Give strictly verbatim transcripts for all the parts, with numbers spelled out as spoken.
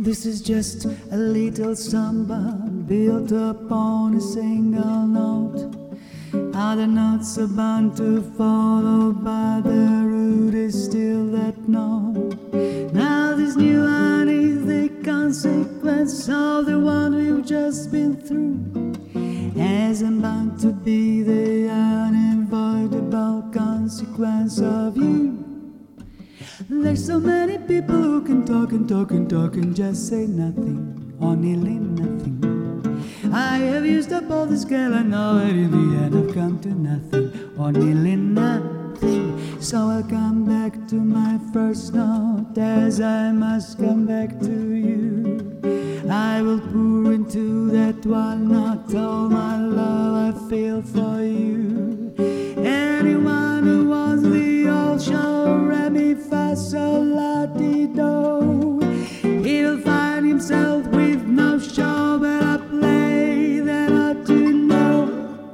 This is just a little samba built upon a single note. Other notes are bound to follow, but the root is still that note. Now this new one is the consequence of the one we've just been through, as I'm bound to be the unavoidable consequence of you. There's so many people who can talk and talk and talk and just say nothing, or nearly nothing. I have used up all the scale, I know it, in the end I've come to nothing, or nearly nothing. So I'll come back to my first note, as I must come back to you. I will pour into that one note all my love I feel for you. Anyone who wants the old show, re mi fa sol la ti do, he'll find himself with no show but a play that ought to know.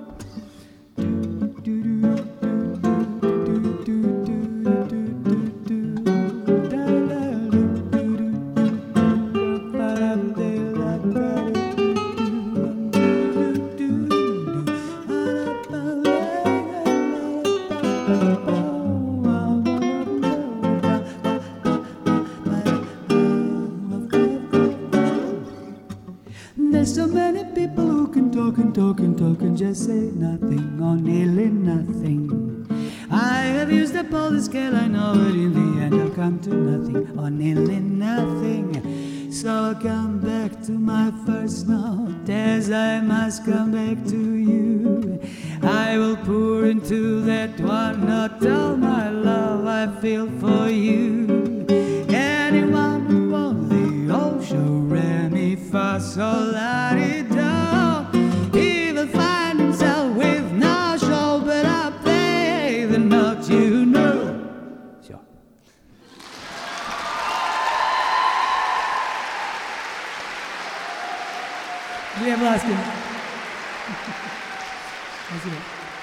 There's so many people who can talk and talk and talk and just say nothing, or nearly nothing. I have used up all the scale, I know it, in the end I'll come to nothing, or nearly nothing. So I'll come back to my first note, as I must come back to you. I will pour into that one note all my love I feel for you. Anyone who wants the old show, re mi fa sol la ti do, he will find himself with no show but I play the note you know. Sure. Глеб Ласкин. Спасибо.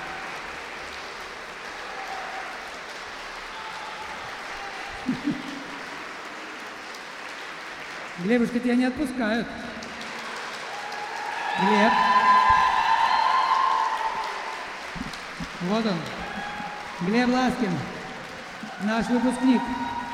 Глебушка, тебя не отпускают. Глеб. Вот он. Глеб Ласкин, наш выпускник.